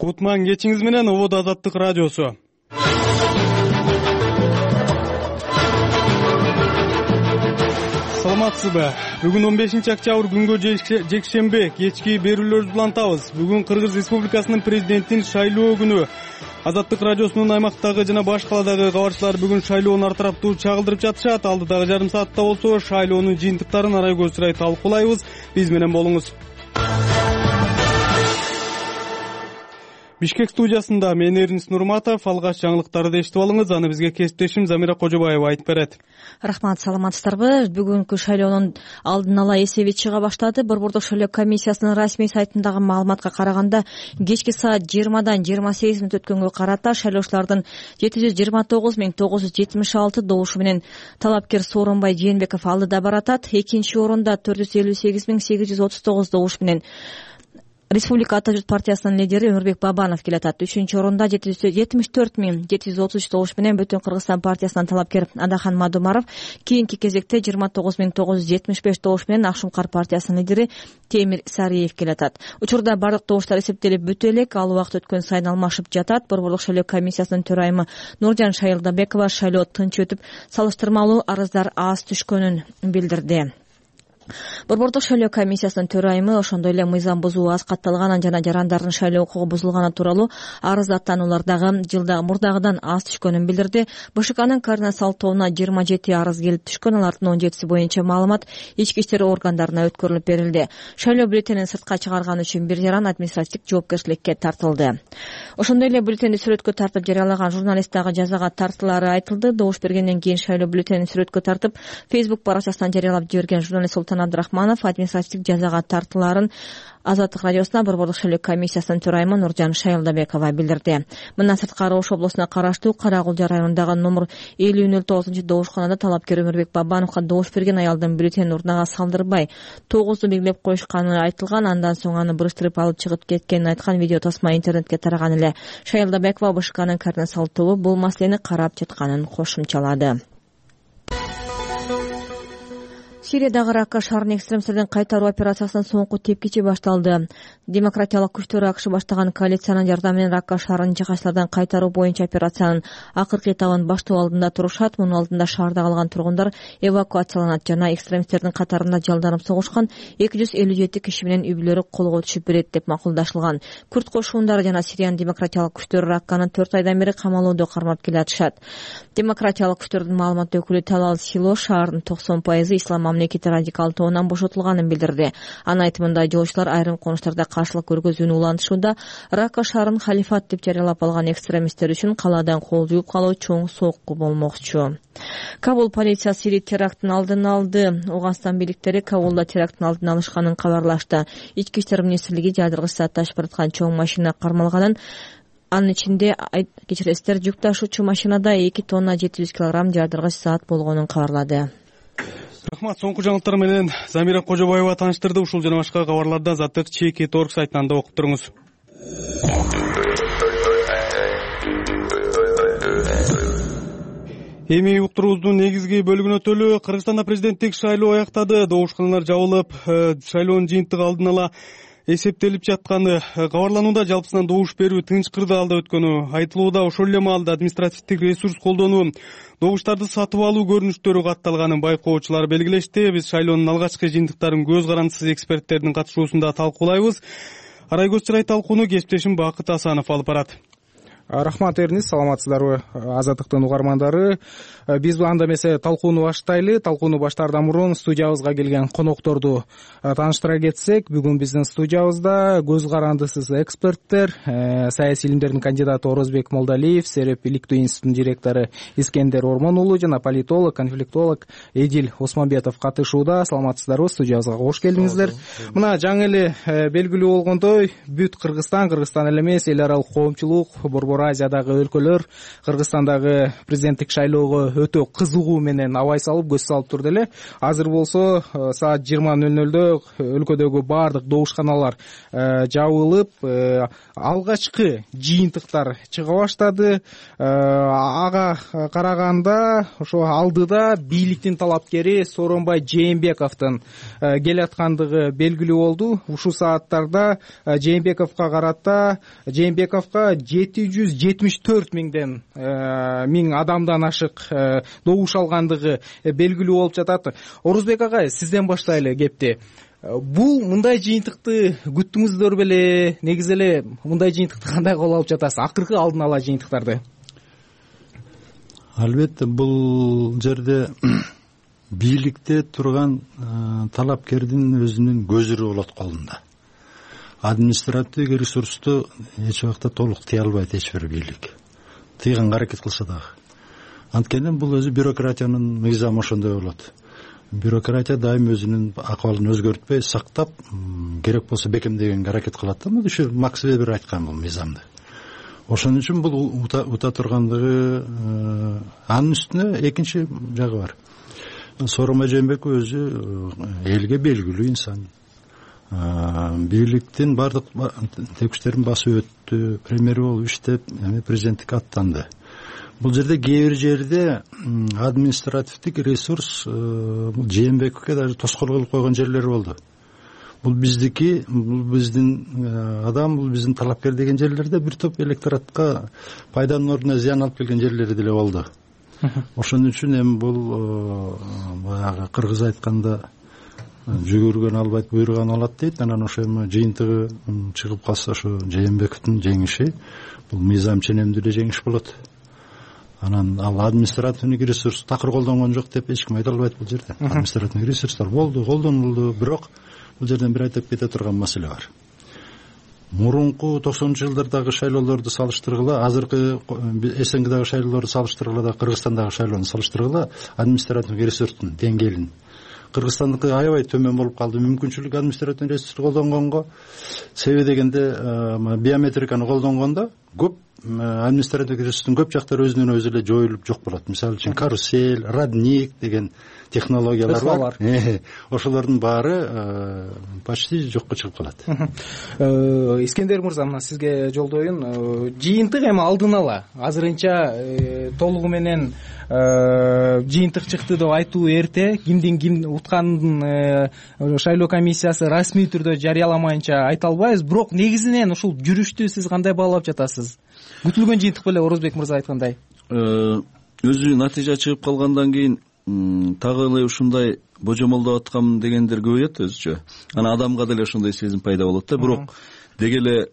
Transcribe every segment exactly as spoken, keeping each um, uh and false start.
Кутман кечиңиз менен Обод Азаттык радиосу. Саламатсызбы? Бүгүн он бешинчи октябрь күнгө жекшембе кечки берүүлөрүбүздү улантабыз. Бүгүн Кыргыз Республикасынын президентин шайлоо күнү. Азаттык радиосунун аймактагы жана баш каладагы кабарчылар бүгүн шайлоону ар тараптуу чагылдырып жатышат. Алдыдагы жарым саатта болсо шайлоонун жыйынтыктарын арай көзчүрай талкуулайбыз. Биз менен болуңуз. Бишкек студиясында мен Эрнис Нурматов, алгач жаңылыктарды эшитип алыңыз. Аны бизге кесиптешим Замира Кожобаева айтып берет. Рахмат, саламатсыздарбы? Бүгүнкү шайлоонун алдын ала эсеби чыга баштады. Борбордук шайлоо комиссиясынын расмий сайтындагы маалыматка караганда, кечки саат жыйырмадан жыйырма сегиз мүнөт өткөнгө карата шайлоочулардын жети жүз жыйырма тогуз миң тогуз жүз жетимиш алты добушу менен талапкер Сооронбай Жээнбеков алдыда баратат. Экинчи орунда төрт жүз элүү сегиз миң сегиз жүз отуз тогуз добуш менен Республика Ата журт партиясынын лидери Өмүрбек Бабанов келатат. Үчүнчү орунда жети жүз жетимиш төрт миң жети жүз отуз үч добуш менен Бүтүн Кыргызстан партиясынан талапкер Адахан Мадумаров, кийинки кезекте жыйырма тогуз миң тогуз жүз жетимиш беш добуш менен Ак Шуңкар партиясынын лидери Темир Сариев келатат. Учурда бардык добуштар эсептелип бүтө элек, ал убакыт өткөн сайын алмашып жатат. Борборлук шайлоо комиссиясынын төрайымы Нуржан Шайылдабекова шайлоо тынч өтүп, салыштырмалуу арыздар аз түшкөнүн билдирди. Борбордук шайлоо комиссиясынын төрайымы ошондой эле мыйзам бузуу аз катталганын жана жарандардын шайлоо укугу бузулганы тууралуу арыз аттануулар дагы жылда мурдагыдан аз түшкөнүн билдирди. БШКнын координат салттоуна жыйырма жети арыз келип түшкөн, алардын он жетиси боюнча маалымат ички иштер органдарына өткөрүлүп берилди. Шайлоо бюллетенин сыртка чыгарган үчүн бир жаран административдик жоопкерчиликке тартылды. Ошондой эле бюллетенди сүрөткө тартып жарыялаган журналист дагы жазага тартылары айтылды. Добуш бергенден кийин шайлоо бюллетенин сүрөткө тартып Facebook баракчасынан жарыялап жиберген журналист Султан Абдрахманов административдик жазага тартыларын Азаттык радиосуна Борбордук шайлоо комиссиясынын төрайымы Нуржан Шайылдабекова билдирди. Мындан сырткары Ош облусуна караштуу Карагулжа районундагы номер элүү нөл тогузунчу добушканада талапкер Өмүрбек Бабановго добуш берген аялдын бюллетенин урнага салдырбай тогузду белгилеп коюшканы айтылган. Андан соң аны бурыштырып алып чыгып кеткенин айткан видео тасма интернетке тараган эле. Шайылдабекова БШКнын координат салттообу бул маселени карап жатканын кошумчалады. Сириядагы Ракка шаарынын экстремисттердин кайтаруу операциясынын соңку тепкичи башталды. Демократиялык күчтөр АКШ баштаган коалициянын жардамы менен Ракка шаарынын жыгачтардан кайтаруу боюнча операциянын акыркы этабын баштоо алдында турушат. Мунун алдында шаарда калган тургундар эвакуацияланат жана экстремисттердин катарында жалданып согушкан эки жүз элүү жети киши менен үй бүлөлөрү колго түшүп берет деп макулдашылган. Күрд кошуундары жана Сириянын демократиялык күчтөрү Ракканы төрт айдан бери камалоодо кармап келатышат. Демократиялык күчтөрдүн маалымат өкүлү Талал Сило шаардын токсон пайызы ислам мамлекети радикал тоонан бошотулганын билдирди. Анын айтымында жолчулар айрым конуштарда каршылык көргөзүүнү улантышууда. Ракка шаарын халифат деп жарыялап алган экстремисттер үчүн калаадан кол жууп калуу чоң сокку болмокчу. Кабул полициясы Сирия терактын алдын алды. Ауганстан бийликтери Кабулда терактын алдын алышканын кабарлашты. Ички иштер министрлиги жаадыргыч зат ташып бараткан чоң машина кармалганын, анын ичинде кечиресиздер жүк ташуучу машинада эки тонна жети жүз килограмм жаадыргыч зат болгонун кабарлады. Рахмат, соңку жаңылыктар менен Замира Кожобаева тааныштырды. Ушул жана башка кабарларды Азаттык чеки точка орг сайтынан да окуп туруңуз. Эми уктуруубуздун негизги бөлүгүнө өтөлү. Кыргызстанда президенттик шайлоо аяктады. Добушканалар жабылып, шайлоонун жыйынтыгы алдын ала эсептелип жатканы кабарланууда. Жалпысынан добуш берүү тынч кырдаалда өткөнү айтылууда. Ошол эле маалда административдик ресурс колдонуу, добуштарды сатып алуу көрүнүштөрү катталганын байкоочулар белгилешти. Биз шайлоонун алгачкы жыйынтыктарын көз карандысыз эксперттердин катышуусунда талкуулайбыз. Арай көзчүрай талкууну кесиптешим Бакыт Асанов алып барат. Рахмат, Эрнис, саламатсыздарбы Азаттыктын угармандары. Биз анда эмесе талкууну баштайлы. Талкууну баштаардан мурун студиябызга келген конокторду тааныштыра кетсек, бүгүн биздин студиябызда көз карандысыз эксперттер, саясий илимдердин кандидаты Орозбек Молдалиев, Сереп иликтөө институтунун директору Искендер Ормон уулу жана политолог, конфликтолог Эдил Осмонбетов катышууда. Саламатсыздарбы, студиябызга кош келдиңиздер. Мына жаңы эле белгилүү болгондой, бүт Кыргызстан, Кыргызстан эле эмес, эл аралык коомчулук борбор Азиядагы өлкөлөр Кыргызстандагы президенттик шайлоого өтө кызыгуу менен абай салып көз салып турду эле. Азыр болсо саат жыйырма ноль нольдө өлкөдөгү баардык добушканалар жабылып, алгачкы жыйынтыктар чыга баштады. Ага караганда ошо алдыда бийликтин талапкери Сооронбай Жээнбековдун келаткандыгы белгилүү болду. Ушул сааттарда Жээнбековго карата Жээнбековго жети жүз жетимиш төрт миңден миң адамдан ашык добуш алгандыгы белгилүү болуп жатат. Орозбек агай, сизден баштайлы кепти. Бул мындай жыйынтыкты күттүңүздөр беле? Негизи эле мындай жыйынтыкты кандай кабыл алып жатасыз? Акыркы алдын ала жыйынтыктарды. Албетте, бул жерде бийликте турган талапкердин өзүнүн көзүрү болот колунда. Административдик ресурсту эч убакта толук тыя албайт эч бир бийлик. Тыйганга аракет кылса дагы. Анткени бул өзү бюрократиянын мыйзамы ошондой болот. Бюрократия дайым өзүнүн акыбалын өзгөртпөй сактап, керек болсо бекемдегенге аракет кылат да. Мына ушу Макс Вебер айткан бул мыйзамды. Ошон үчүн бул ута тургандыгы, анын үстүнө экинчи жагы бар. Сооронбай Жээнбеков өзү элге белгилүү инсан. Бийликтин бардык текштерин басып өттү, премьер болуп иштеп, президенттикке аттанды. Бул жерде кээ бир жерде административдик ресурс Жээнбековке даже тоскоол кылып койгон жерлери болду. Бул биздики, бул биздин адам, бул биздин талапкер деген жерлерде бир топ электоратка пайданын ордуна зыян алып келген жерлери деле болду. Ошон үчүн эми бул баягы кыргыз айтканда жүгүргөн албайт, буйруган алат дейт. Анан ошо эми жыйынтыгы чыгып калса, ошо Жээнбековдун жеңиши бул мыйзам ченемдүү эле жеңиш болот. Анан ал административдик ресурс такыр колдонгон жок деп эч ким айта албайт бул жерде. Административдик ресурстар болду, колдонулду, бирок бул жерден бир айтып кете турган маселе бар. Мурунку токсонунчу жылдардагы шайлоолорду салыштыргыла, азыркы СНГдагы шайлоолорду салыштыргыла да Кыргызстандагы шайлоону салыштыргыла, административдик ресурстун деңгээлин. Кыргызстандыкы аябай төмөн болуп калды. Мүмкүнчүлүк административдик ресурсту колдонгонго, себеби дегенде биометриканы колдонгондо көп административдик ресурстун көп жактары өзүнөн өзү эле жоюлуп жок болот. Мисалы үчүн карусель, родник деген технологиялар бар. Ошолордун баары почти жокко чыгып калат. Искендер мырза, мына сизге жолдоюн. Жыйынтык эми алдын ала азырынча толугу менен жыйынтык чыкты деп айтуу эрте. Кимдин ким утканын шайлоо комиссиясы расмий түрдө жарыяламайынча айта албайбыз. Бирок негизинен ушул жүрүштү сиз кандай баалап жатасыз? Күтүлгөн жыйынтык беле, Орозбек мырза айткандай? Өзү натыйжа чыгып калгандан кийин тагы эле ушундай божомолдоп аткам дегендер көбөйөт өзүчө. Анан адамга деле ошондой сезим пайда болот да. Бирок деги эле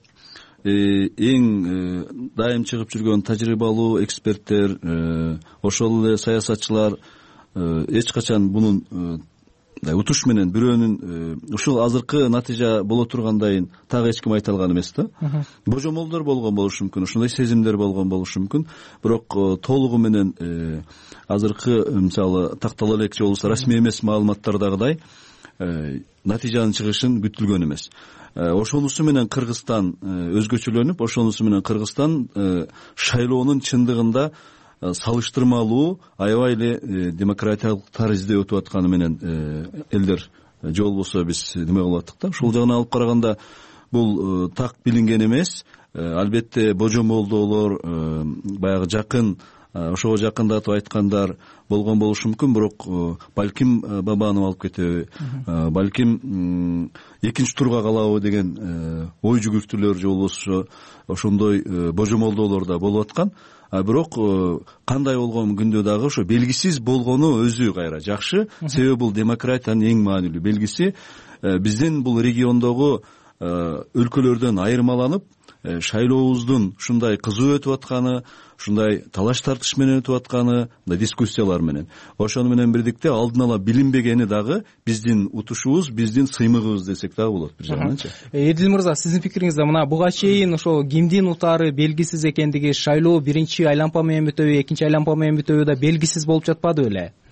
эң дайым чыгып жүргөн тажрыйбалуу эксперттер, ошол эле саясатчылар эч качан мунун утуш менен бирөөнүн ушул азыркы натыйжа боло тургандайын так эч ким айта алган эмес да. Божомолдор болгон болушу мүмкүн, ушундай сезимдер болгон болушу мүмкүн. Бирок толугу менен азыркы мисалы тактала элекчи болсо расмий эмес маалыматтардагыдай натыйжанын чыгышын күтүлгөн эмес. Ошонусу менен Кыргызстан өзгөчөлөнүп, ошонусу менен Кыргызстан шайлоонун чындыгында салыштырмалуу аябай эле демократиялык таризде өтүп атканы менен элдер же болбосо биз неме кылып аттык да. Ушул жагынан алып караганда бул так билинген эмес. Албетте божомолдоолор, баягы жакын, ошого жакындатып айткандар болгон болушу мүмкүн. Бирок балким Бабанов алып кетеби, балким экинчи турга калабы деген ой жүгүртүүлөр же болбосо ошондой божомолдоолор да болуп аткан. Бирок кандай болгон күндө дагы ошо белгисиз болгону өзү кайра жакшы. Себеби бул демократиянын эң маанилүү белгиси. Биздин бул региондогу өлкөлөрдөн айырмаланып, шайлообуздун ушундай кызуу өтүп атканы, ушундай талаш тартыш менен өтүп атканы, мындай дискуссиялар менен. Ошону менен бирдикте алдын ала билинбегени дагы биздин утушубуз, биздин сыймыгыбыз десек дагы болот бир жагынан. Эдил мырза, сиздин пикириңизде мына буга чейин ошо кимдин утаары белгисиз экендиги, шайлоо биринчи айлампа менен бүтөбү, экинчи айлампа менен бүтөбү да белгисиз болуп жатпады беле?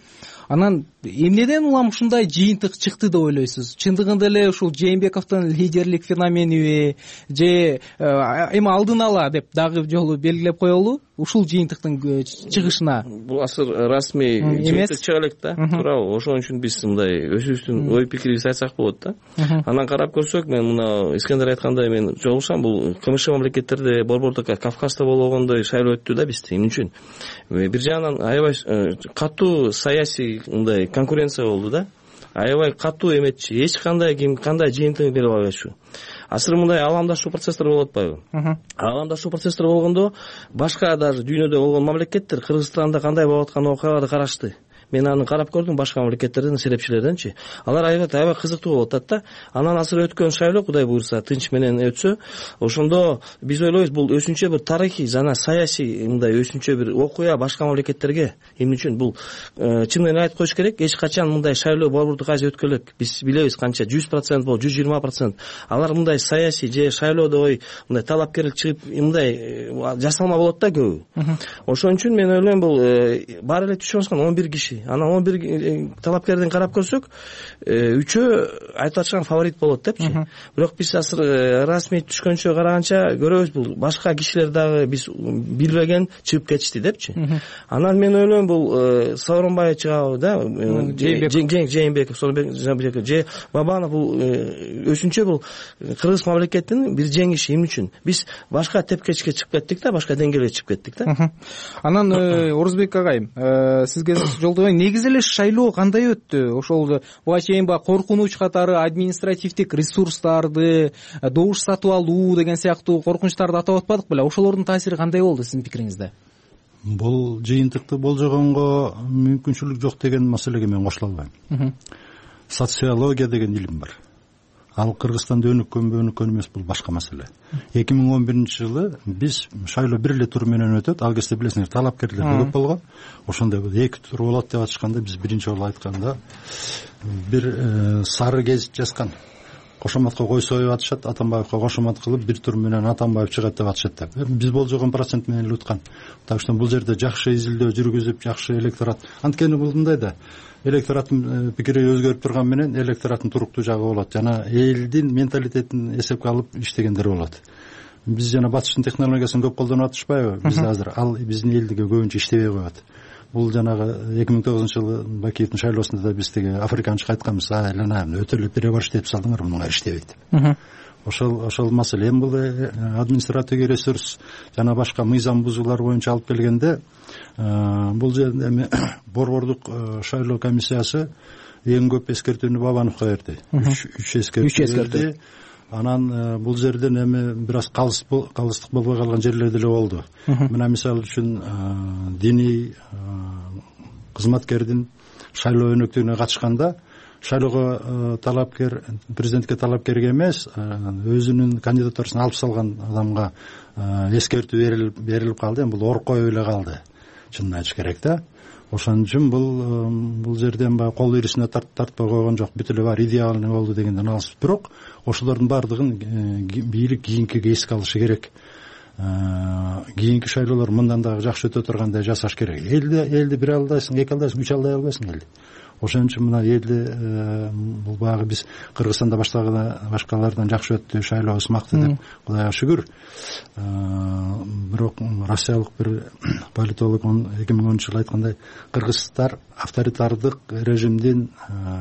анан эмнеден улам ушундай жыйынтык чыкты деп ойлойсуз? Чындыгында эле ушул Жээнбековдун лидерлик феномениби же эми алдын ала деп дагы жолу белгилеп коелу ушул жыйынтыктын чыгышына? Бул азыр расмий жыйынтык чыга элек да, туурабы? Ошон үчүн биз мындай өзүбүздүн ой пикирибизди айтсак болот да. Анан карап көрсөк, мен мына Искендер айткандай мен жолугушам, бул КМШ мамлекеттерде, Борбордук Кавказда болгондой шайлоо өттү да бизде. Эмне үчүн? Бир жагынан аябай катуу саясий мындай конкуренция болду да. Аябай катуу эметчи, эч кандай ким кандай жыйынтыгын бере албайчу. Азыр мындай аламдашуу процесстер болуп атпайбы? Аламдашуу процесстер болгондо башка даже дүйнөдө болгон мамлекеттер Кыргызстанда кандай болуп аткан окуяларды карашты. Мен аны карап көрдүм, башка мамлекеттерден, серепчилерденчи. Алар аябай аябай кызыктуу болуп атат да. Анан азыр өткөн шайлоо Кудай буйрса тынч менен өтсө, ошондо биз ойлойбуз, бул өзүнчө бир тарыхый жана саясий мындай өзүнчө бир окуя башка мамлекеттерге. Эмне үчүн? Бул чын эле айтып коюш керек, эч качан мындай шайлоо Борбордук Азия өткөн элек. Биз билебиз канча жүз процент болду, жүз жыйырма процент. Алар мындай саясий же шайлоодо ой мындай талапкерлик чыгып, мындай жасалма болот да көбү. Ошон үчүн мен ойлойм, бул баары эле түшүп аткан он бир киши. Анан он бир талапкерден карап көрсөк, үчөө айтып атышкан фаворит болот депчи. Бирок биз азыр расмий түшкөнчө караганча көрөбүз, бул башка кишилер дагы биз билбеген чыгып кетишти депчи. Анан мен ойлойм, бул Сооронбай чыгабы да, Жээнбеков, Сооронбек, же Бабанов, бул өзүнчө бул Кыргыз мамлекетинин бир жеңиши. Эмне үчүн? Биз башка тепкечке чыгып кеттик да, башка деңгээлге чыгып кеттик да. Анан Орузбек агайым, сизге жолдогон негизи эле шайлоо кандай өттү? Ошол буга чейин баягы коркунуч катары административдик ресурстарды, добуш сатып алуу деген сыяктуу коркунучтарды атап атпадык беле? Ошолордун таасири кандай болду сиздин пикириңизде? Бул жыйынтыкты болжогонго мүмкүнчүлүк жок деген маселеге мен кошула албайм. Социология деген илим бар. Ал Кыргызстанда өнүккөнбү өнүккөн эмес, бул башка маселе. эки миң он биринчи жылы биз шайлоо бир эле тур менен өтөт. Ал кезде билесиңер, талапкерлер көп болгон. Ошондой эки тур болот деп атышканда, биз биринчи жолу айтканда бир сары гезит жазган. Кошоматка койсоюп атышат, Атамбаевка кошомат кылып бир тур менен Атамбаев чыгат деп атышат деп. Биз болжогон процент менен эле уткан. Так что бул жерде жакшы изилдөө жүргүзүп, жакшы электорат. Анткени бул мындай да, электораттын пикири өзгөрүп турган менен электораттын туруктуу жагы болот. Жана элдин менталитетин эсепке алып иштегендер болот. Биз жана батыштын технологиясын көп колдонуп атышпайбы? Биз азыр ал биздин элдиге көбүнчө иштебей коет. Бул жанагы эки миң тогузунчу жылы Бакиевдин шайлоосунда да биз теге африканчы айтканбыз, айланайм, өтө эле перебор иштеп салдыңар, мунга иштебейт. Ошол ошол маселе. Эми бул административдик ресурс жана башка мыйзам бузуулар боюнча алып келгенде, бул жерде эми Борбордук шайлоо комиссиясы эң көп эскертүүнү Бабановго берди. үч эскертүү берди. Анан бул жерден эми бир аз калыстык болбой калган жерлер деле болду. Мына мисалы үчүн диний кызматкердин шайлоо өнөктүгүнө катышканда, шайлоого талапкер, президентке талапкерге эмес, өзүнүн кандидатурасын алып салган адамга эскертүү берилип калды. Эми бул оркой эле калды, чынын айтыш керек да. Ошон үчүн бул бул жерден баягы кол ирисине тартпай койгон жок, бүт эле бар идеалный болду дегенден алыс. Бирок ошолордун баардыгын бийлик кийинкиге эске алышы керек. Кийинки шайлоолор мындан дагы жакшы өтө тургандай жасаш керек. Элди элди бир алдайсың, эки алдайсың, үч алдай албайсың элди. Ошон үчүн мына элди бул багы биз Кыргызстанда башкалардан жакшы өттү, шайлоо ысмакты деп Кудайга шүгүр. Бирок россиялык бир политолог эки миң онунчу жылы айткандай, кыргыздар авторитардык режимдин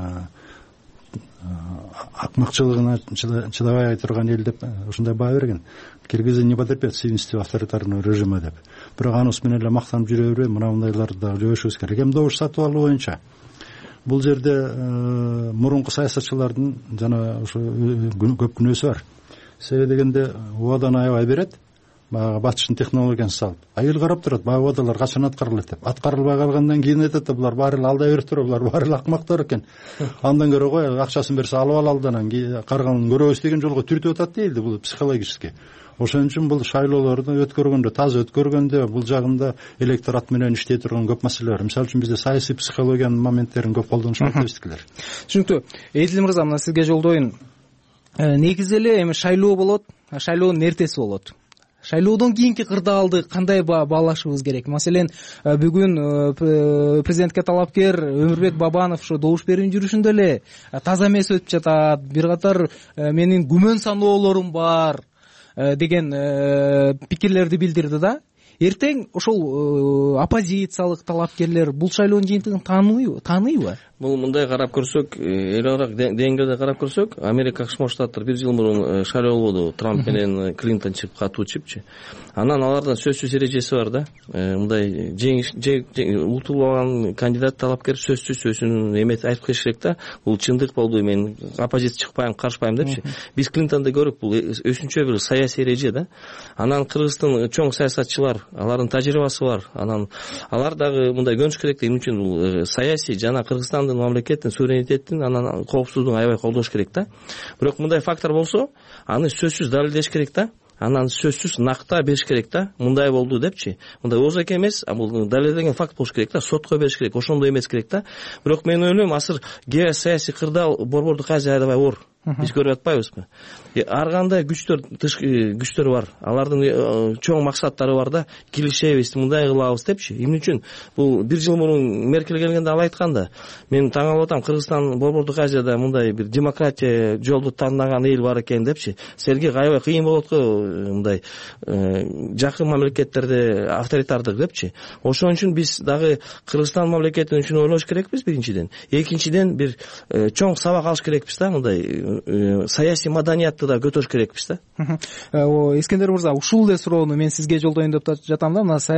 акмакчылыгына чыдабай турган эл деп ушундай баа берген. Киргизы не потерпят сильности авторитарного режима деп. Бирок анысы менен эле мактанып жүрө бербей, мына мындайларды дагы жойшубуз керек. Эми добуш сатып алуу боюнча бул жерде мурунку саясатчылардын жана ошо көп күнөөсү бар. Себеби дегенде убадан аябай берет, баягы батыштын технологиясын салып. А эл карап турат, баягы убадалар качан аткарылат деп. Аткарылбай калгандан кийин айтат да, булар баары эле алдай бериптир, булар баары эле акмактар экен. Андан көрө кой, акчасын берсе алып алалы да анан карганын көрөбүз деген жолго түртүп атат дейли, бул психологически. Ошон үчүн бул шайлоолорду өткөргөндө, таза өткөргөндө бул жагында электорат менен иштей турган көп маселе бар. Мисалы үчүн бизде саясий психологиянын моменттерин көп колдонушат дебизкилер. Түшүнүктүү. Эдил мырза, мына сизге жолдоюн. Негизи эле эми шайлоо болот, шайлоонун эртеси болот. шайлоодон кийинки кырдаалды кандай баалашыбыз керек? Маселен, бүгүн президентке талапкер Өмүрбек Бабанов ушу добуш берүү жүрүшүндө эле таза эмес өтүп жатат, бир катар менин күмөн саноолорум бар деген пикирлерди билдирди да. Эртең ошол оппозициялык талапкерлер бул шайлоонун жыйынтыгын тааныйбы? Тааныйбы? Бул мындай карап көрсөк, эл аралык деңгээлде карап көрсөк, Америка Кошмо Штаттар бир жыл мурун шайлоо болду, Трамп менен Клинтон чыгып катуу чыпчы. Анан алардын сөзсүз эрежеси бар да. Мындай жеңиш утулуп алган кандидат талапкер сөзсүз өзүнүн эметип айтып келиш керек да. Бул чындык болду, мен оппозиция чыкпайм, каршыбайм депчи. Биз Клинтонду көрүп, бул өзүнчө бир саясий эреже да. Анан Кыргызстан чоң саясатчылар, алардын тажрыйбасы бар. Анан алар дагы мындай көрүш керек да, эмне үчүн бул саясий жана Кыргызстан мамлекеттин суверенитетин анан коопсуздугун аябай колдош керек да. Бирок мындай фактор болсо, аны сөзсүз далилдеш керек да. Анан сөзсүз накта бериш керек да. Мындай болду депчи. Мындай оозак эмес, а бул далилденген факт болуш керек да. Сотко бериш керек. Ошондой эмес керек да. Бирок мен ойлойм, азыр кээ саясий кырдаал борбордук азия аябай оор. Биз көрүп атпайбызбы? Ар кандай күчтөр, тышкы күчтөр бар. Алардын чоң максаттары бар да. Килишебиз, мындай кылабыз депчи. Эмне үчүн? Бул бир жыл мурун Меркель келгенде ал айтканда, мен таң калып атам, Кыргызстан борбордук азияда мындай бир демократия жолду тандаган эл бар экен депчи. Силерге аябай кыйын болот го мындай жакын мамлекеттерде авторитардык депчи. Ошон үчүн биз дагы Кыргызстан мамлекети үчүн ойлош керекпиз биринчиден. Экинчиден бир чоң сабак алыш керекпиз да, мындай саясий маданиятты да көтөрүш керекпиз да. Искендер мырза, ушул эле суроону мен сизге жолдоюн деп жатам да. Мына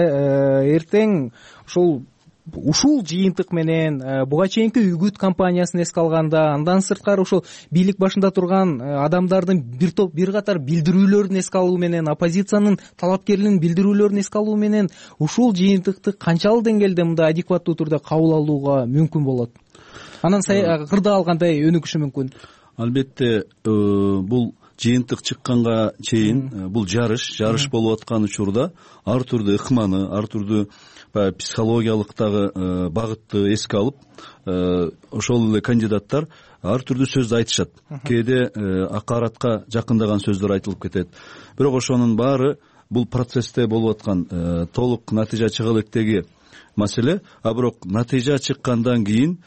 эртең ушул ушул жыйынтык менен буга чейинки үгүт кампаниясын эске алганда, андан сырткары ушул бийлик башында турган адамдардын бир топ бир катар билдирүүлөрүн эске алуу менен, оппозициянын талапкерлеринин билдирүүлөрүн эске алуу менен ушул жыйынтыкты канчалык деңгээлде мындай адекваттуу түрдө кабыл алууга мүмкүн болот? Анан кырдаал кандай өнүгүшү мүмкүн? Албетте, бул жыйынтык чыкканга чейин бул жарыш, жарыш болуп аткан учурда ар түрдүү ыкманы, ар түрдүү психологиялык дагы багытты эске алып, ошол эле кандидаттар ар түрдүү сөз айтышат. Кээде акаратка жакындаган сөздөр айтылып кетет. Бирок ошонун баары бул процессте болуп аткан толук натыйжа чыга электеги маселе. А бирок натыйжа чыккандан кийин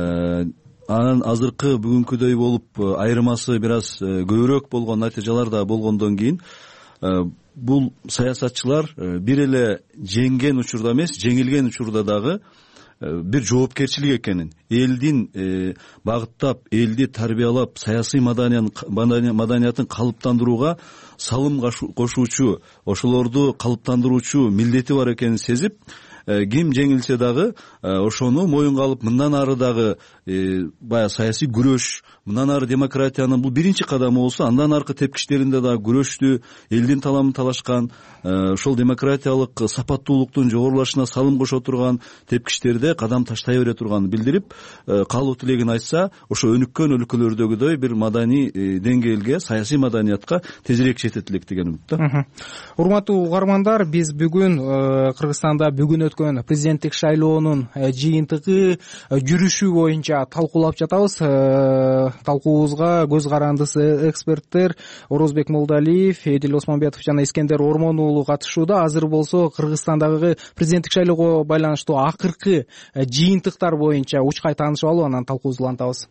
анан азыркы бүгүнкүдөй болуп айырмасы бир аз көбүрөөк болгон натыйжалар да болгондон кийин бул саясатчылар бир эле жеңген учурда эмес, жеңилген учурда дагы бир жоопкерчилик экенин, элдин багыттап, элди тарбиялап, саясий маданиятын калыптандырууга салым кошуучу, ошолорду калыптандыруучу милдети бар экенин сезип, ким жеңилсе дагы ошону моюнга алып, мындан ары дагы баягы саясий күрөш, мындан ары демократиянын бул биринчи кадамы болсо, андан аркы тепкичтеринде дагы күрөштү, элдин таламын талашкан, ошол демократиялык сапаттуулуктун жогорулашына салым кошо турган тепкичтерде кадам таштай бере турганын билдирип, каалоо тилегин айтса, ошо өнүккөн өлкөлөрдөгүдөй бир маданий деңгээлге, саясий маданиятка тезирээк жетет элек деген үмүт да. Урматтуу угармандар, биз бүгүн Кыргызстанда бүгүн өткөн президенттик шайлоонун жыйынтыгы, жүрүшү боюнча талкуулап жатабыз. Талкуубузга көз карандысы эксперттер Орозбек Молдалиев, Эдил Осмонбетов жана Искендер Ормон уулу катышууда. Азыр болсо Кыргызстандагы президенттик шайлоого байланыштуу акыркы жыйынтыктар боюнча учкай таанышып алып, анан талкуубузду улантабыз.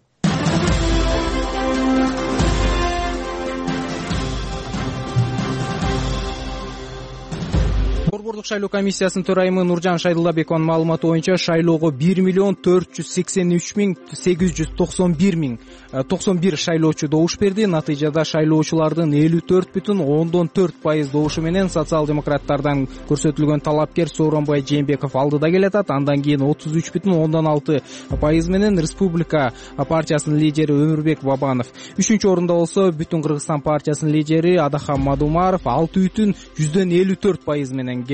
Борбордук шайлоо комиссиясынын төрайымы Нуржан Шайдуллабековдун маалыматы боюнча шайлоого бир миллион төрт жүз сексен үч миң сегиз жүз токсон бир миң токсон бир шайлоочу добуш берди. Натыйжада шайлоочулардын элүү төрт бүтүн ондон төрт пайыз добушу менен социал-демократтардан көрсөтүлгөн талапкер Сооронбай Жээнбеков алдыда келатат. Андан кийин отуз үч бүтүн ондон алты пайыз менен Республика партиясынын лидери Өмүрбек Бабанов. Үчүнчү орунда болсо Бүтүн Кыргызстан партиясынын лидери Адахам Мадумаров алты бүтүн жүздөн элүү төрт пайыз менен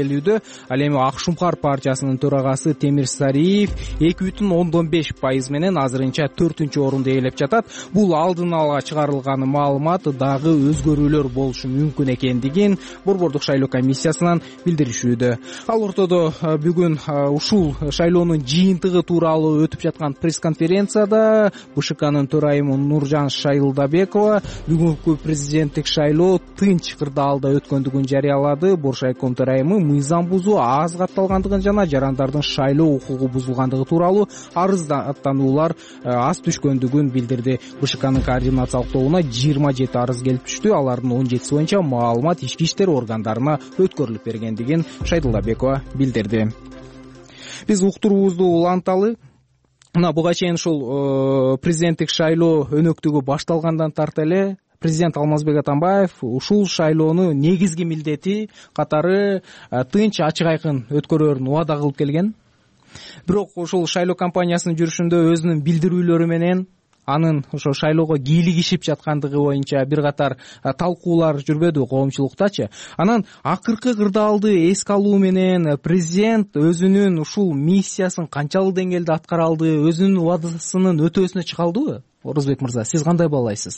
белгилүүдө. Ал эми Ак Шумкар партиясынын төрагасы Темир Сариев эки бүтүн ондон беш пайыз менен азырынча төртүнчү орунду ээлеп жатат. Бул алдын ала чыгарылган маалымат дагы өзгөрүүлөр болушу мүмкүн экендигин Борбордук шайлоо комиссиясынан билдиришүүдө. Ал ортодо бүгүн ушул шайлоонун жыйынтыгы тууралуу өтүп жаткан пресс-конференцияда БШКнын төрайымы Нуржан Шайылдабекова бүгүнкү президенттик шайлоо тынч кырдаалда өткөндүгүн жарыялады. Боршайком төрайымы мыйзам бузуу аз катталгандыгын жана жарандардын шайлоо укугу бузулгандыгы тууралуу арыз аттануулар аз түшкөндүгүн билдирди. БШКнын координациялык тобуна жыйырма жети арыз келип түштү. Алардын он жетиси боюнча маалымат ички иштер органдарына өткөрүлүп бергендигин Шайылдабекова билдирди. Биз уктуруубузду уланталы. Мына буга чейин ушул президенттик шайлоо өнөктүгү башталгандан тарта эле президент Алмазбек Атамбаев ушул шайлоону негизги милдети катары тынч, ачык айкын өткөрөөрүн убада кылып келген. Бирок ушул шайлоо кампаниясынын жүрүшүндө өзүнүн билдирүүлөрү менен анын ошо шайлоого кийлигишип жаткандыгы боюнча бир катар талкуулар жүрбөдү коомчулуктачы. Анан акыркы кырдаалды эске алуу менен президент өзүнүн ушул миссиясын канчалык деңгээлде аткара алды, өзүнүн убадасынын өтөөсүнө чыга алдыбы? Орозбек мырза, сиз кандай баалайсыз?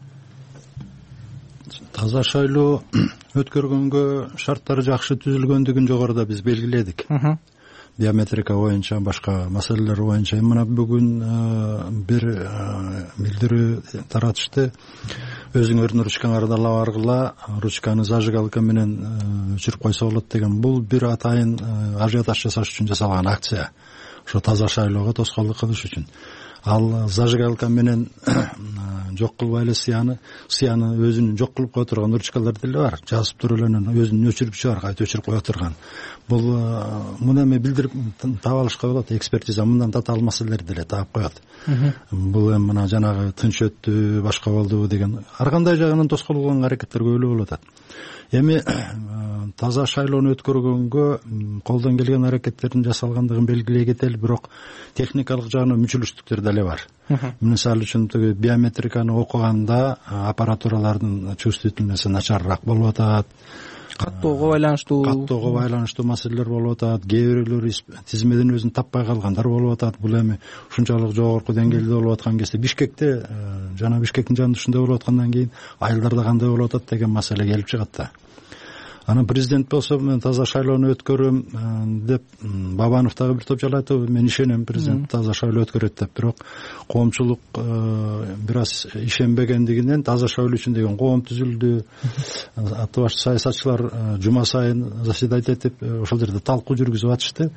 Таза шайлоо өткөргөнгө шарттары жакшы түзүлгөндүгүн жогоруда биз белгиледик. Биометрика боюнча, башка маселелер боюнча. Мына бүгүн бир билдирүү таратышты. Өзүңөрдүн ручкаңарды ала баргыла, ручканы зажигалка менен өчүрүп койсо болот деген бул бир атайын ажиотаж жасаш үчүн жасалган акция. Ошо таза шайлоого тоскоолдук кылыш үчүн. Ал зажигалка менен жок кылбай эле сыяны, сыяны өзүнүн жок кылып кое турган ручкалар деле бар. Жазып туруп эле өзүнүн өчүрүкчү бар, кайта өчүрүп кое турган. Бул муну эми билдирип таап алышка болот. Экспертиза мындан тата алмасалар деле таап коет. Бул эми мына жанагы тынч өттү, башка болду деген ар кандай жагынан тоскоолгон аракеттер көбүлө болуп атат. Эми таза шайлоону өткөргөнгө колдон келген аракеттердин жасалгандыгын белгилей кетели, бирок техникалык жагынан мүчүлүштүктөр деле бар. Мисалы үчүн биометриканы окуганда аппаратуралардын чувствительности начарыраак болуп атат. Каттоого байланыштуу каттоого байланыштуу маселелер болуп атат. Кээ бирөөлөр тизмеден өзүн таппай калгандар болуп атат. Бул эми ушунчалык жогорку деңгээлде болуп аткан кезде Бишкекте жана Бишкектин жанында ушундай болуп аткандан кийин айылдарда кандай болуп атат деген маселе келип чыгат да. Анан президент болсо мен таза шайлоону өткөрөм деп Бабанов дагы бир топ жала айтты. Мен ишенем, президент таза шайлоо өткөрөт деп. Бирок коомчулук бир аз ишенбегендигинен таза шайлоо үчүн деген коом түзүлдү. Аты баш саясатчылар жума сайын заседать этип ошол жерде талкуу жүргүзүп атышты.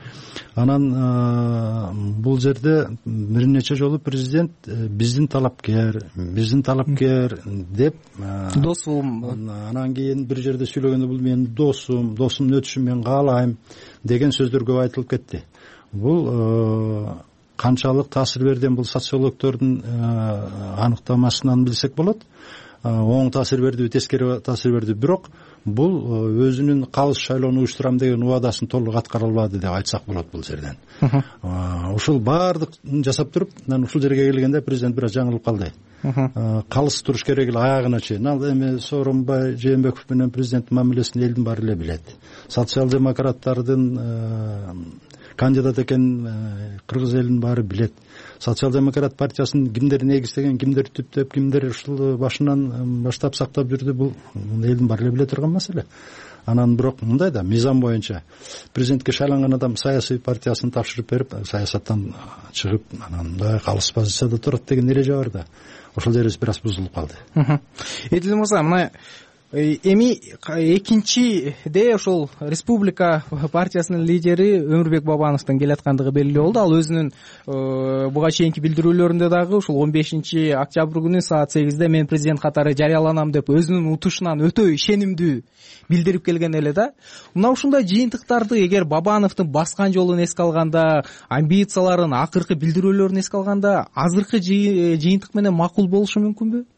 Анан бул жерде бир нече жолу президент биздин талапкер, биздин талапкер деп досум, анан кийин бир жерде сүйлөгөндө бул мен досум, досумдун өтүшүн мен каалайм деген сөздөр көп айтылып кетти. Бул канчалык таасир берден бул социологдордун аныктамасынан билсек болот. Оң таасир бердиби, тескери таасир берди. Бирок бул өзүнүн калыс шайлоону уюштурам деген убадасын толук аткара албады деп айтсак болот бул жерден. Ушул баардык жасап туруп, анан ушул жерге келгенде президент бир аз жаңылып калды. Калыс туруш керек эле аягына чейин. Ал эми Сооронбай Жээнбеков менен президенттин мамилесин элдин баары эле билет. Социал-демократтардын кандидат экенин кыргыз элинин баары билет. Социал-демократ партиясын кимдер негиздеген, кимдер түптөп, кимдер ушул башынан баштап сактап жүрдү, бул элдин баары эле биле турган маселе. Анан бирок мындай да, мыйзам боюнча президентке шайланган адам саясий партиясын тапшырып берип, саясаттан чыгып, анан мындай калыс позицияда турат деген эреже бар да. Ошол жерибиз бир аз бузулуп калды. Эдил мырза, мына эми экинчиде ошол Республика партиясынын лидери Өмүрбек Бабановдун келаткандыгы белгилүү болду. Ал өзүнүн буга чейинки билдирүүлөрүндө дагы ушул он бешинчи октябрь күнү саат сегизде мен президент катары жарыяланам деп өзүнүн утушунан өтө ишенимдүү билдирип келген эле да. Мына ушундай жыйынтыктарды эгер Бабановдун баскан жолун эске алганда, амбицияларын, акыркы билдирүүлөрүн эске алганда, азыркы жыйынтык менен макул болушу мүмкүнбү?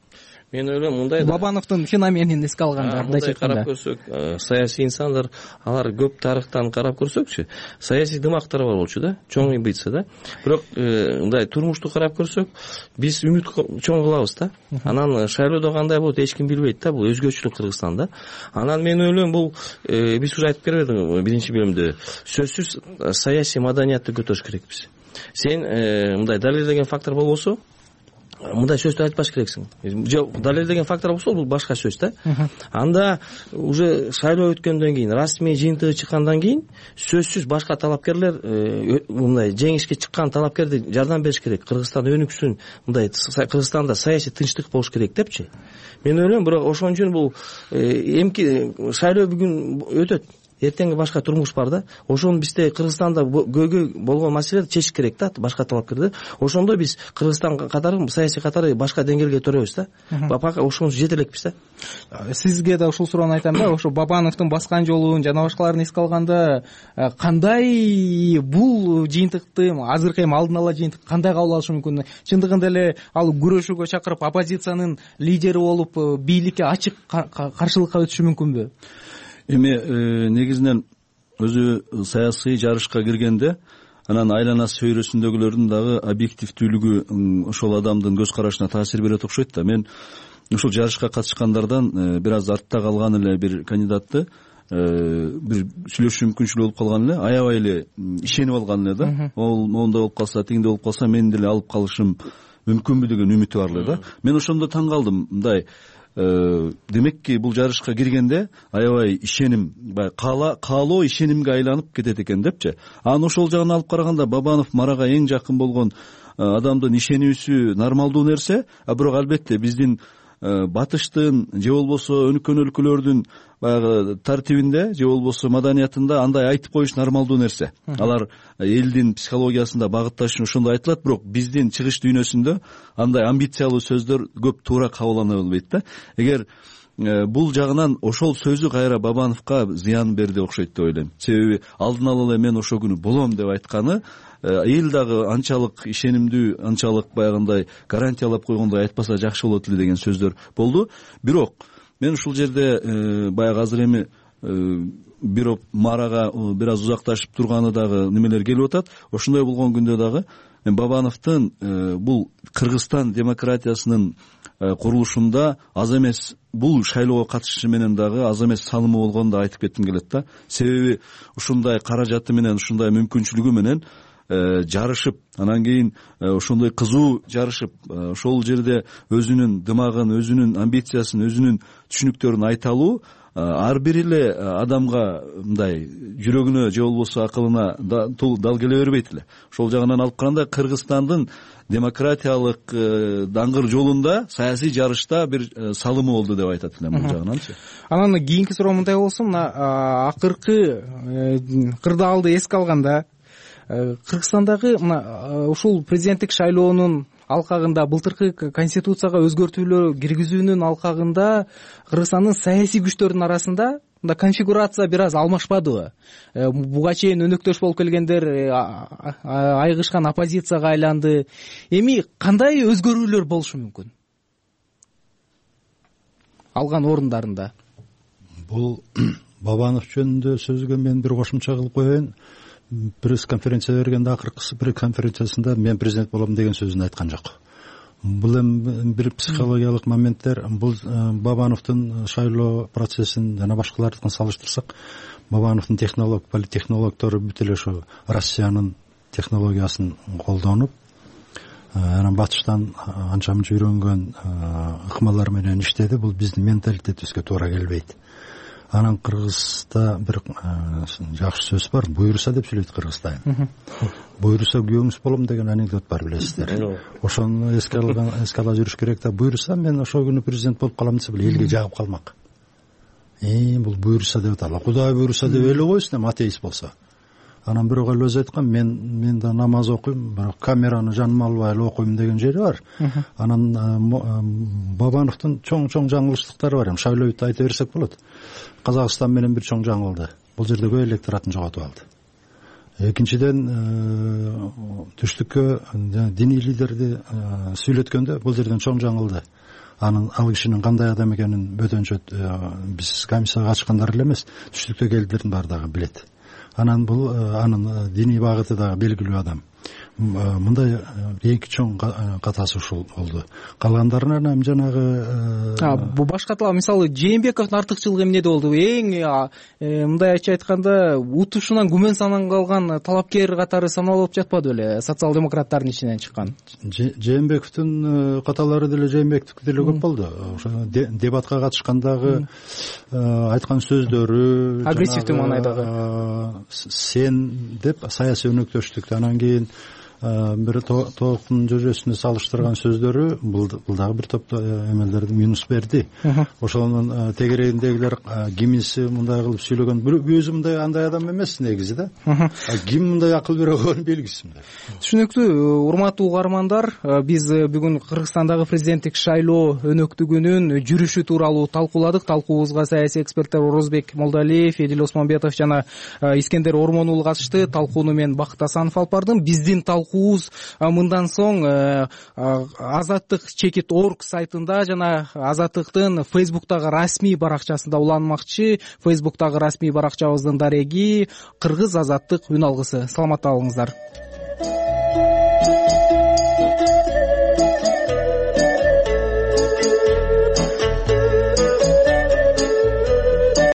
мен ойлойм мындай да Бабановдун феноменин эске алганда мындай карап көрсөк, саясий инсандар алар көп тарыхтан карап көрсөкчү, саясий дымактар бар болчу да, чоң амбиция да. Бирок мындай турмушту карап көрсөк, биз үмүт чоң кылабыз да. Анан шайлоодо кандай болот эч ким билбейт да, бул өзгөчөлүк Кыргызстанда. Анан мен ойлойм бул биз уже айтып бердик биринчи бөлүмдө, сөзсүз саясий маданиятты көтөрүш керекпиз. Сен мындай далилдеген фактор болбосо, мындай сөздү айтпаш керексиң. Жок, далилдеген фактор болсо бул башка сөз да. Анда уже шайлоо өткөндөн кийин, расмий жыйынтыгы чыккандан кийин сөзсүз башка талапкерлер мындай жеңишке чыккан талапкерди жардам бериш керек. Кыргызстан өнүксүн, мындай Кыргызстанда саясий тынчтык болуш керек депчи. Мен ойлойм, бирок ошон үчүн бул эмки шайлоо бүгүн өтөт. Эртеңги башка турмуш бар да. Ошону бизде Кыргызстанда көйгөй болгон маселелерди чечиш керек да, башка талапкердер. Ошондо биз Кыргызстан катары, саясий катары башка деңгээлге төрөбүз да. Пока ошону жете элекпиз да. Сизге да ушул суроону айтам да, ошо Бабановдун баскан жолун жана башкаларын эске алганда, кандай бул жыйынтыкты, азыркы эми алдын ала жыйынтык кандай кабыл алышы мүмкүн? Чындыгында эле ал күрөшүүгө чакырып, оппозициянын лидери болуп, бийликке ачык каршылыкка өтүшү мүмкүнбү? Эми негизинен өзү саясий жарышка киргенде анан айланасы чөйрөсүндөгүлөрдүн дагы объективдүүлүгү ошол адамдын көз карашына таасир берет окшойт да. Мен ушул жарышка катышкандардан бир аз артта калган эле бир кандидатты бир сүйлөшүү мүмкүнчүлүгү болуп калган эле, аябай эле ишенип алган эле да. Ол моунда болуп калса, тигинде болуп калса мен деле алып калышым мүмкүнбү деген үмүтү бар эле да. Мен ошондо таң калдым, мындай демекки бул жарышка киргенде аябай ишеним, баягы каалоо ишенимге айланып кетет экен депчи. Анан ошол жагынан алып караганда Бабанов Марага эң жакын болгон адамдын ишенүүсү нормалдуу нерсе, а бирок албетте биздин батыштын же болбосо өнүккөн өлкөлөрдүн баягы тартибинде же болбосо маданиятында андай айтып коюш нормалдуу нерсе. Алар элдин психологиясында багытташ ошондой айтылат, бирок биздин чыгыш дүйнөсүндө андай амбициялуу сөздөр көп туура кабылдана албайт да. Эгер бул жагынан ошол сөзү кайра Бабановго зыян берди окшойт деп ойлойм. Себеби алдын ала эле мен ошол күнү болом деп айтканы эл дагы анчалык ишенимдүү, анчалык баягындай гарантиялап койгондой айтпаса жакшы болот эле деген сөздөр болду. Бирок мен ушул жерде баягы азыр эми бирок Марага бир аз узакташып турганы дагы немелер келип атат. Ошондой болгон күндө дагы Бабановдун бул Кыргызстан демократиясынын курулушунда аз эмес, бул шайлоого катышышы менен дагы аз эмес салымы болгонун да айтып кетким келет да. Себеби ушундай каражаты менен, ушундай мүмкүнчүлүгү менен жарышып, анан кийин ошондой кызуу жарышып, ошол жерде өзүнүн дымагын, өзүнүн амбициясын, өзүнүн түшүнүктөрүн айта алуу ар бир эле адамга мындай жүрөгүнө же болбосо акылына дал келе бербейт эле. Ошол жагынан алып караганда Кыргызстандын демократиялык даңгыр жолунда саясий жарышта бир салымы болду деп айтат элем бул жагынанчы. Анан кийинки суроо мындай болсун, мына акыркы кырдаалды эске алганда Кыргызстандагы мына ушул президенттик шайлоонун алкагында, былтыркы конституцияга өзгөртүүлөр киргизүүнүн алкагында Кыргызстандын саясий күчтөрүнүн арасында мында конфигурация бир аз алмашпадыбы? Буга чейин өнөктөш болуп келгендер айгышкан оппозицияга айланды. Эми кандай өзгөрүүлөр болушу мүмкүн алган орундарында? Бул Бабанов жөнүндө сөзгө мен бир кошумча кылып коеюн. Пресс-конференция бергенде, акыркы пресс-конференциясында мен президент болом деген сөзүн айткан жок. Бул эми бир психологиялык моменттер. Бул Бабановдун шайлоо процессин жана башкалардыкын салыштырсак, Бабановдун технолог, политтехнологдору бүт эле ошо Россиянын технологиясын колдонуп, анан батыштан анча мынча үйрөнгөн ыкмалар менен иштеди. Бул биздин менталитетибизге туура келбейт. Анан Кыргызда бир жакшы сөз бар, буйруса деп сүйлөйт Кыргызда. Буйруса күйөөңүз болом деген анекдот бар, билесиздер. Ошону эске алган, эске ала жүрүш керек да. Буйруса мен ошол күнү президент болуп калам десе, элге жагып калмак. Э, бул буйруса деп аталат. Кудай буйруса деп эле койсун, эми атеист болсо. Анан бирок эле өзү айткан, мен мен да намаз окуйм, бирок камераны жаныма албай эле окуйм деген жери бар. Анан Бабановдун чоң-чоң жаңылыштыктары бар. Эми шайлообүтү айта берсек болот. Казакстан менен бир чоң жаңылды. Бул жерде көп электоратын жоготуп алды. Экинчиден, түштүккө диний лидерди сүйлөткөндө бул жерден чоң жаңылды. анын ал кишинин кандай адам экенин бөтөнчө биз комиссияга катышкандар эле эмес, түштүктө келгилердин баары дагы билет. Анан бул анын диний багыты дагы белгилүү адам. Мындай эки чоң катасы ушул болду. Калгандарынан эми жанагы бул башкатла мисалы Жээнбековдун артыкчылыгы эмнеде болду? Эң мындайча айтканда утушунан күмөн санан калган талапкер катары саналып жатпады беле социал-демократтардын ичинен чыккан? Жээнбековдун каталары деле Жээнбековдуку деле көп болду. Ошо дебатка катышкандагы айткан сөздөрү агрессивдүү маанайдагы сен деп саясий өнөктөштүктү анан кийин бир токтун жожосуна салыштырган сөздөрү бул дагы бир топ эмелерди минус берди. Ошонун тегерегиндегилер кимиси мындай кылып сүйлөгөн, өзү мындай андай адам эмес негизи да. Ким мындай акыл бере алганын белгисиз. Түшүнүктүү. Урматтуу угармандар, биз бүгүн Кыргызстандагы президенттик шайлоо өнөктүгүнүн жүрүшү тууралуу талкууладык. Талкуубузга саясий эксперттер Орозбек Молдалиев, Эдил Осмонбетов жана Искендер Ормон уулу катышты. Талкууну мен Бакыт Асанов алып бардым. Биздин талкуубуз мындан соң Азаттык чекит орг сайтында жана Азаттыктын Фейсбуктагы расмий баракчасында уланмакчы. Фейсбуктагы расмий баракчабыздын дареги Кыргыз Азаттык үн алгысы. Саламатта болуңуздар.